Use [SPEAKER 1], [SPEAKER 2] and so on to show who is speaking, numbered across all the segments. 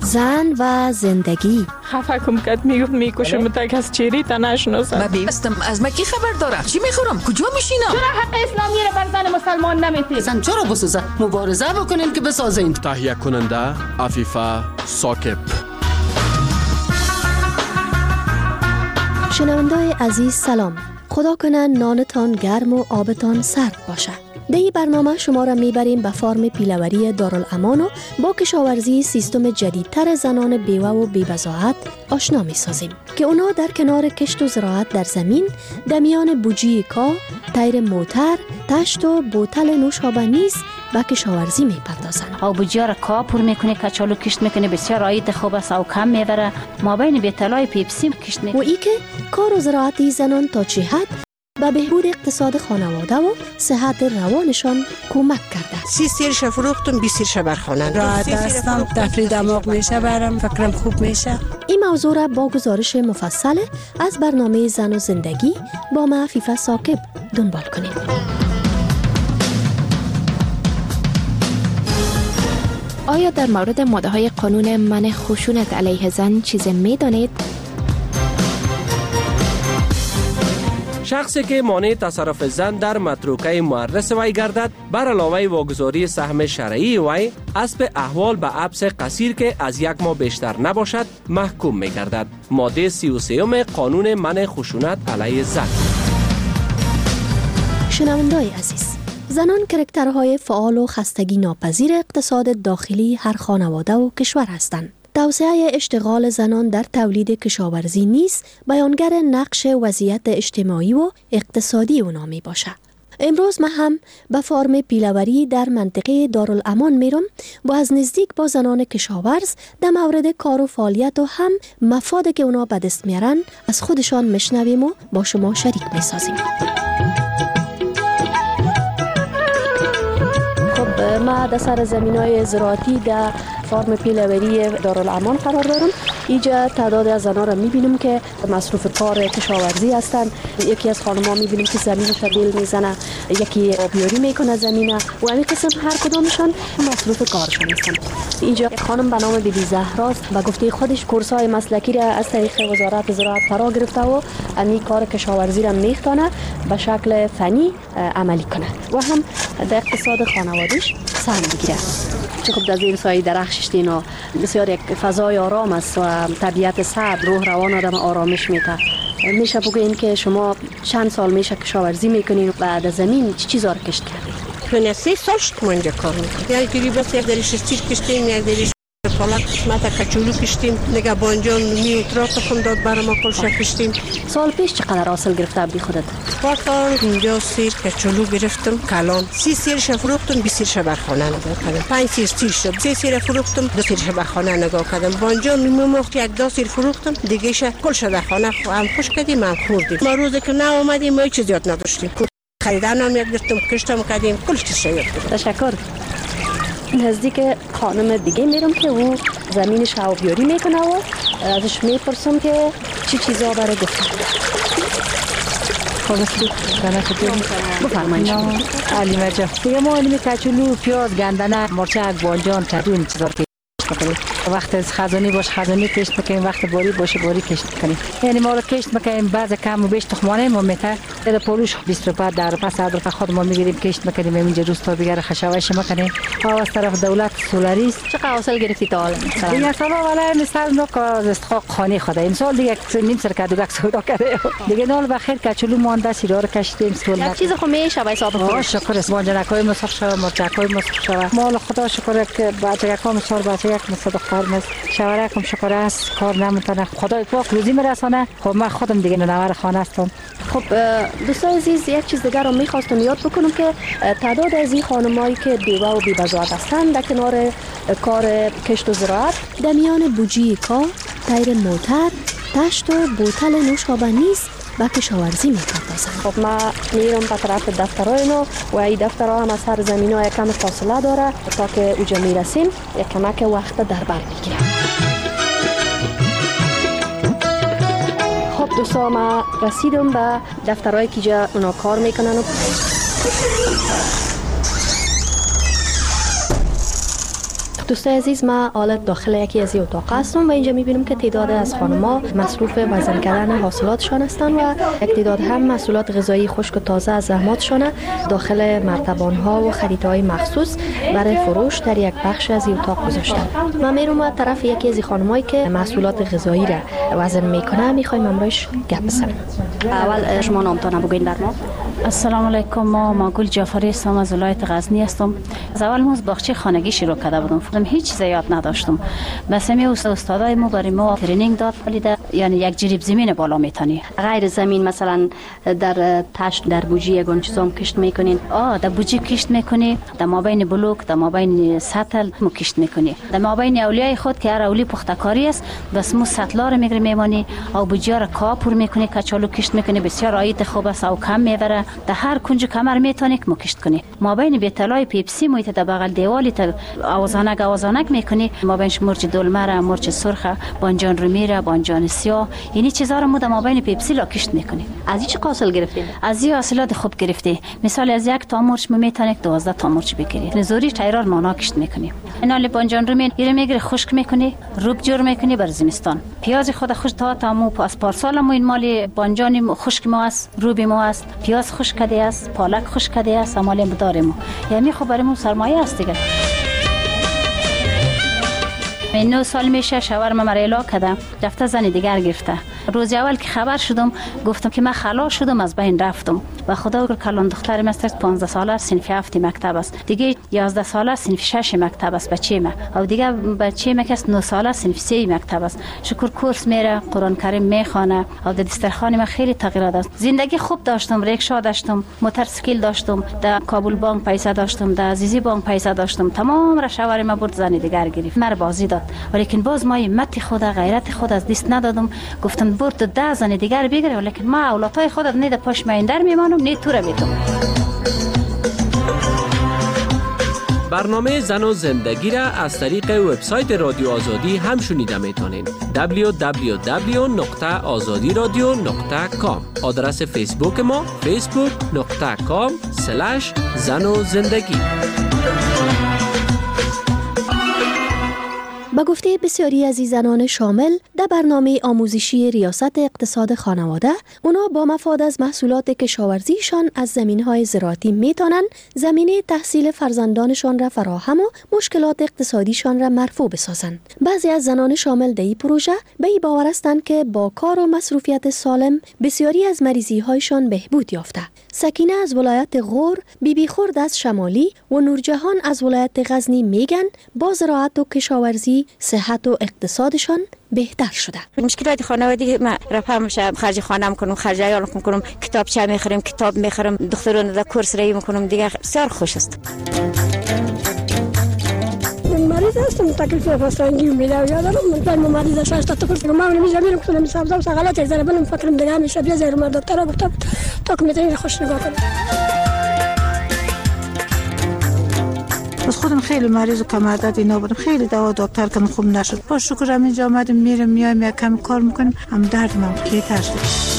[SPEAKER 1] زن و زندگی.
[SPEAKER 2] خفه کم کد میگفت میکشم تا کس چیری تا نشناسم.
[SPEAKER 3] من بیستم از ما کی خبر داره؟ چی میخورم؟ کجا میشینم؟
[SPEAKER 4] چرا حق اسلامی رو بر زن مسلمان نمیتید؟
[SPEAKER 5] زن چرا بسازه؟ مبارزه بکنین که بسازین.
[SPEAKER 6] تهیه کننده عفیفه ساکب.
[SPEAKER 1] شنوندای عزیز سلام. خدا کنه نانتان گرم و آبتان سرد باشه. در این برنامه شما را میبریم به فارم پیلوری دارالامان و با کشاورزی سیستم جدیدتر زنان بیوه و بی‌بضاعت آشنا میسازیم که اونا در کنار کشت و زراعت در زمین در میان بوجی کا، تیر موتر، تشت و بوتل نوشابه نیز به کشاورزی میپردازند.
[SPEAKER 7] او بوجی را کا پر میکنه، کچالو کشت میکنه، بسیار عاید خوب است او کم میبره. ما بین بیتلای پیپسی کشت میکنه.
[SPEAKER 1] و ای که کار و زراعت زنان تا چه حد به بهبود اقتصاد خانواده و صحت روانشان کمک کرده.
[SPEAKER 8] 30 سیرش فروختم، 20 سیرش برخانه.
[SPEAKER 9] راحت هستم، تفریح دماغ میشه برم، فکرم خوب میشه.
[SPEAKER 1] این موضوع را با گزارش مفصل از برنامه زن و زندگی با من عفیفه ساکب دنبال کنید.
[SPEAKER 10] آیا در مورد ماده‌های قانون منع خشونت علیه زن چیزی می‌دانید؟
[SPEAKER 11] شخصی که مانع تصرف زن در متروکه مورث وی گردد، بر علاوه واگذاری سهم شرعی وی اسب احوال به حبس قصیر که از 1 ماه بیشتر نباشد محکوم می گردد. ماده 33 قانون منع خشونت علیه زن.
[SPEAKER 1] شنوندای عزیز، زنان کرکترهای فعال و خستگی ناپذیر اقتصاد داخلی هر خانواده و کشور هستند. توسعه اشتغال زنان در تولید کشاورزی نیز بیانگر نقش وضعیت اجتماعی و اقتصادی اونا می باشه. امروز من هم به فارم پیلوری در منطقه دارالامان میرم و از نزدیک با زنان کشاورز در مورد کار و فعالیت و هم مفاد که اونا به دست میارن از خودشان میشنویم و با شما شریک میسازیم. خب ما در سر زمینای زراعتی در فارم پیلوری دارالامان قرار دارم. اینجا تعداد از زنان را میبینیم که مصروف کار کشاورزی هستند. یکی از خانم‌ها میبینیم که زمینش را بیل میزنه، یکی آبیاری میکنه زمینه و همین قسم هر کدامشان مصروف کارشان هستند. اینجا خانم به نام بیبی زهراست و گفته خودش کورس‌های مسلکی را از طریق وزارت زراعت فرا گرفته و این کار کشاورزی را میخوانه به شکل فنی عملی کنه و هم در اقتصاد خانواده‌اش سهم بگیره. چه خوب در زیر سایه درخت شتینا بسیار یک فضای آرام است و طبیعت سرد روح روان آدم آرامش میده. میشه بگوین که شما چند سال میشه کشاورزی میکنین و بعد از زمین چی چیزا رو کشت کردین؟
[SPEAKER 8] 3 سال شد ما اینجا کار میکنیم. یک دیگه بس یک دریش سیر کشتیم، یک دریش پالک قسمت کچولو کشتیم، دیگه بانجان میوترا تخم داد برای ما کلشه کشتیم.
[SPEAKER 1] سال پیش چقدر حاصل گرفته بودی خودت؟
[SPEAKER 8] پارسال 50 سیر کچولو گرفتم کلان. 30 سیرش فروختم، 20 سیرش برخانه نگاه کردم. 5 سیر تیر شد. 3 سیر فروختم، 2 سیرش برخانه نگاه کردم. بانجان میموخت 1-2 سیر فروختم، دیگه ش کلشه در خانه هم خوش کردیم، هم خوردیم. ما روزی که نه اومدیم ما هیچ یاد نداشتیم. خریدن هم یاد گرفتم، کشتم کردیم، کلش یاد گرفتم.
[SPEAKER 1] تشکر. نزدیک خانم دیگه میرم که او زمینش آبیاری میکنه و ازش میپرسم که چی چیزا برای گفتن.
[SPEAKER 12] خوبستی بفرمایید. علی مرجع دیگه ما اینمی کچولو، پیاز، گندنه، مرچک، بانجان، کدو این چیزا رو کشت میکنیم. وقت خزانی باشه خزانی کشت میکنیم، وقت باری باشه باری کشت میکنیم. یعنی ما رو کشت میکنیم، بعض کم و بیش تخمانه ما میته در پولوش 20 روپیه در پس ادرک خود ما میگیریم کشت میکنیم. اینجا روستا بگره خشاوش میکنیم. از طرف دولت سولاریس
[SPEAKER 1] چقدر حاصل گرفتی تا حالا؟
[SPEAKER 12] این سالا ولی مثلا نوک از استخاق خانه خدا امسال دیگه نیم سر کدوگک سودا کرده دیگه نال بخیر کچولو مونده سیرا رو کشیدیم سول.
[SPEAKER 1] یک چیز خو میشه به حساب خود.
[SPEAKER 12] شکر است بانجانکای مسخ شو، مرچکای مسخ شو. مال خدا شکر که بچه‌ها مسخر بچه‌ها مصدق فرمز شوهرکم شکر است کار نمیتونه خدای پاک روزی میرسانه. خب من خودم دیگه نوار خانه هستم.
[SPEAKER 1] خب دوستان عزیز یک چیز دیگر رو میخواستم یاد بکنم که تعداد از این خانمایی که بیوه و بی‌بضاعت هستند در کنار کار کشت و زراعت در میان بوجی کا، تیر موتر، تشت و بوتل نوشابه نیز به کشاورزی میپردازند. خب ما میرم به طرف دفتراینا و این دفترها هم از هر زمین‌ها یک کم فاصله داره تا که اونجا میرسیم یک کمک وقت در بر میگیره. خب دوستان ما رسیدم به دفترهایی که جا اونا کار میکنن و دوستای عزیز، ما حالت داخل یکی از اتاق هستم و اینجا میبینیم که تعداد از خانم‌ها مصروف وزن کردن حاصلاتشان هستند و یک تعداد هم محصولات غذایی خشک و تازه از زحماتشان داخل مرتبان‌ها و خریدهای مخصوص برای فروش در یک بخش از اتاق گذاشتن. ما میرم طرف یکی از خانمایی که محصولات غذایی را وزن میکنه، میخوایم امروز گپ بزنیم. اول شما نامتون بگوین در ما.
[SPEAKER 7] السلام علیکم. ما گل جعفری هستم، از ولایت غزنی هستم. از اول ما از باغچه خانگی شروع کرده بودم، هیچ چیز یاد نداشتم. بس می استادای ما برای ما ترینینگ داد، ولی یعنی یک جریب زمین بالا میتونی،
[SPEAKER 1] غیر زمین مثلا در تشت در بوجی یگون چیزام کشت میکنین؟
[SPEAKER 7] در بوجی کشت میکنی، در مابین بلوک، در مابین سطل مو کشت میکنی، در مابین اولیای خود که هر اولی پختکاری است، بس مو سطلا رو میگیری میمانی او بوجیا رو کاپور میکنی، کچالو کشت میکنی، بسیار عاید خوب است او کم میبره، در هر کنج کمر میتونی که مو کشت کنی. مابین بیتلای پیپسی مویت در بغل دیوالی تا آوازانک میکنی، مابینش مرچ دلمره، مرچ سرخه، بانجان رومیره، بانجان سیاه، یعنی چیزا رو مو در مابین پیپسی لا کشت میکنی.
[SPEAKER 1] از این چه حاصل گرفتین؟
[SPEAKER 7] از این حاصلات خوب گرفتی. مثال از یک تا مرچ میتونی 12 تا مرچ بگیری. نزوری تایرار مانا کشت میکنی. اینا بانجان رومی یه میگیری خشک میکنی، روب جور میکنی بر زمستان. پیاز خود خوش تا مو از پارسال مو این مال بانجان خشک مو است، روبی مو است، پیاز خشک کده است، پالک خشک کده است، مال مدارمو. یعنی خب برای مو سرمایه است دیگه. من 9 سال میشه شاورما مریلا کردم، رفته زن دیگر گرفته. روز اول که خبر شدم گفتم که من خلاص شدم، از بین رفتم و خدا کلان دختر مستر 15 ساله صنف 7 مکتب است، دیگه 11 ساله صنف 6 مکتب است بچه ما، و دیگه بچه ما که 9 ساله صنف 3 مکتب است. شکر کورس میره، قرآن کریم میخونه و در دسترخوان ما خیلی تغییرات است. زندگی خوب داشتم، ریکشا داشتم، موتورسیکل داشتم، در کابل بانک پیسه داشتم، در عزیزی بانک پیسه داشتم، تمام را شاورما برد زن دیگر گرفت، مر بازی داد. ولیکن باز ما همت خود غیرت خود از دست ندادم، گفتم برد 10 زن دیگر بگیره، ولیکن ما اولادای خودت نه در پاش من در میمانم نه تو را میتم.
[SPEAKER 11] برنامه زن و زندگی را از طریق وبسایت رادیو آزادی هم شنیده میتونین. www.azadiradio.com. آدرس فیسبوک ما facebook.com/zanozindagi.
[SPEAKER 1] با گفته بسیاری از زنان شامل در برنامه آموزشی ریاست اقتصاد خانواده، اونا با مفاد از محصولات کشاورزیشان از زمینهای زراعتی میتونن زمینه تحصیل فرزندانشان را فراهم و مشکلات اقتصادیشان را مرفوع بسازند. بعضی از زنان شامل در این پروژه به این باور هستند که با کار و مصروفیت سالم بسیاری از مریضی هایشان بهبود یافته. سکینه از ولایت غور، بیبی خورد از شمالی و نورجهان از ولایت غزنی میگن با زراعت و کشاورزی صحت و اقتصادشان بهتر شده.
[SPEAKER 12] مشکلات خانوادگی ما رفع میشه، خرج خانه میکنم، خرج عیال میکنم، کتابچه میخرم، کتاب میخرم، دختران در کورس رای میکنم، دیگه بسیار خوش است.
[SPEAKER 13] مریض هستم، تکلیف فصلنگی میده و یادم من مریض شش تا کورس ما میرم کنم سبزا و سغلات یک ذره بلم فکرم دیگه میشه بیا زیر مرد دکتر گفتم تا که میتونی خوش نگاه کنم.
[SPEAKER 9] از خودم خیلی مریض و کم عدد اینا بودم، خیلی دوا دکتر کم خوب نشد. با شکر اینجا آمدیم میرم میایم یک کم کار میکنیم، هم درد من بهتر شد.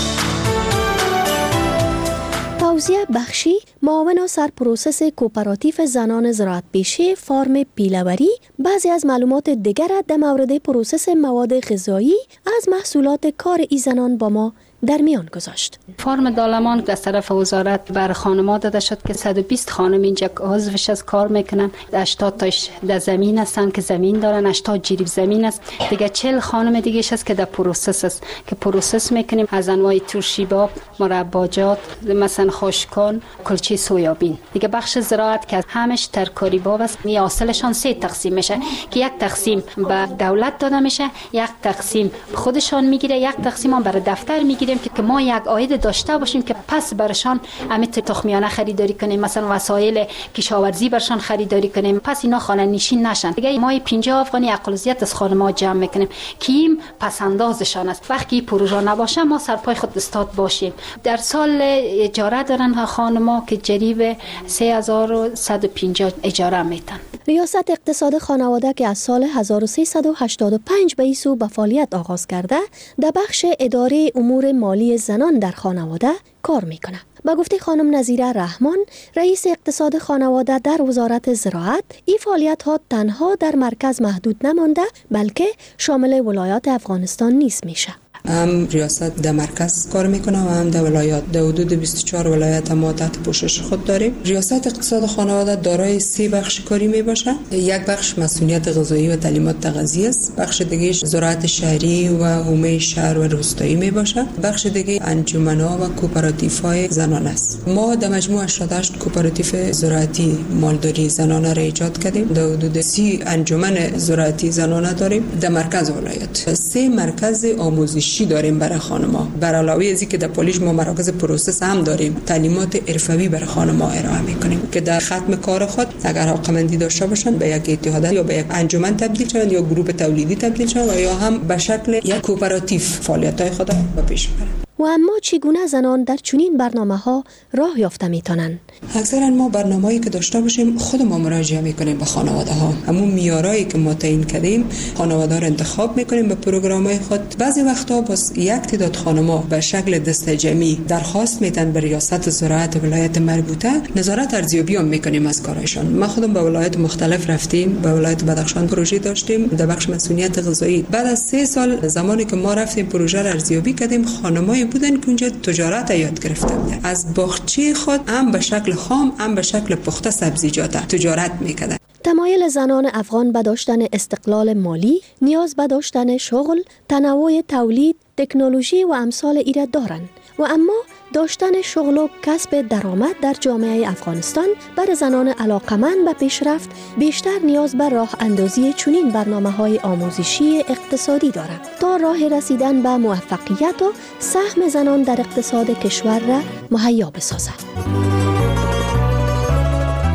[SPEAKER 1] فوزیه بخشی، معاون سرپروسس کوپراتیو زنان زراعت پیشه فارم پیله‌وری، بعضی از معلومات دیگر در مورد پروسس مواد غذایی از محصولات کار ای زنان با ما در میان گذاشت.
[SPEAKER 14] فارم دالمان از طرف وزارت بر خانم‌ها داده شد که 120 خانم اینجا عضوش از کار میکنن، 80 تاش در زمین هستن که زمین دارن، 80 جریب زمین است، دیگه 40 خانم دیگه است که در پروسس است که پروسس میکنیم از انواع ترشیباب، مرباجات، مثلا خشکان، کلچه سویابین. دیگه بخش زراعت که همش ترکاری باب است، می حاصلشان 3 تقسیم میشه که یک تقسیم به دولت داده میشه، یک تقسیم خودشان میگیره، یک تقسیم هم برای دفتر میگیره که ما یک عاید داشته باشیم که پس برشان امیت تخمیانه خریداری کنیم، مثلا وسایل کشاورزی برشان خریداری کنیم، پس اینا خانه نشین نشن. دیگه ما 50 افغانی اقلیت از خانم‌ها جمع میکنیم که این پس اندازشان است. وقتی این پروژه نباشه ما سرپای خود استاد باشیم. در سال اجاره دارن خانم‌ها که جریب 3150 اجاره میتن.
[SPEAKER 1] ریاست اقتصاد خانواده که از سال 1385 به این سو به فعالیت آغاز کرده، در بخش اداره امور مالی زنان در خانواده کار میکنه. با گفته خانم نظیره رحمان، رئیس اقتصاد خانواده در وزارت زراعت، این فعالیت ها تنها در مرکز محدود نمانده بلکه شامل ولایات افغانستان نیز میشه.
[SPEAKER 15] هم ریاست در مرکز کار میکنه و هم در ولایات. در حدود 24 ولایت ما تحت پوشش خود داریم. ریاست اقتصاد خانواده دارای 3 بخش کاری میباشه. یک بخش مسئولیت غذایی و تعلیمات تغذیه است. بخش دیگه زراعت شهری و حومه شهر و روستایی میباشه. بخش دیگه انجمن‌ها و کوپراتیوهای زنانه است. ما در مجموع 88 کوپراتیو زراعتی مالداری زنانه را ایجاد کردیم. در حدود 30 انجمن زراعتی زنانه داریم در مرکز ولایت. 3 مرکز آموزشی داریم برای خانم‌ها. بر علاوه از اینکه در پالیش ما مراکز پروسس هم داریم، تعلیمات حرفه‌ای برای خانم‌ها ارائه می‌کنیم که در ختم کار خود اگر علاقه‌مندی داشته باشن به یک اتحاد یا به یک انجمن تبدیل شوند یا گروه تولیدی تبدیل شوند و یا هم به شکل یک کوپراتیو فعالیت‌های خود را پیش ببرند.
[SPEAKER 1] و اما چگونه زنان در چنین برنامه‌ها راه یافته میتونن؟
[SPEAKER 15] اکثرا ما برنامه‌ای که داشته باشیم خود ما مراجعه میکنیم به خانواده‌ها. همون معیارایی که ما تعیین کردیم خانواده را انتخاب میکنیم به پروگرام‌های خود. بعضی وقتا باز یک تعداد خانم‌ها به شکل دسته جمعی درخواست میدن به ریاست زراعت ولایت مربوطه، نظارت ارزیابی هم میکنیم از کارشان. ما خودم به ولایت مختلف رفتیم. به ولایت بدخشان پروژه داشتیم در بخش مسئولیت غذایی. بعد از 3 سال زمانی که ما رفتیم پروژه را ارزیابی کردیم، خانم‌های بودن که اونجا تجارت یاد گرفته بودن. از باغچه خود هم به شکل خام هم به شکل پخته سبزیجات تجارت میکردن.
[SPEAKER 1] تمایل زنان افغان به داشتن استقلال مالی نیاز به داشتن شغل، تنوع تولید، تکنولوژی و امثال ایره دارند و اما داشتن شغل و کسب درآمد در جامعه افغانستان برای زنان علاقمند به پیشرفت بیشتر نیاز به راه اندازی چنین برنامه‌های آموزشی اقتصادی دارد تا راه رسیدن به موفقیت و سهم زنان در اقتصاد کشور را مهیا بسازد.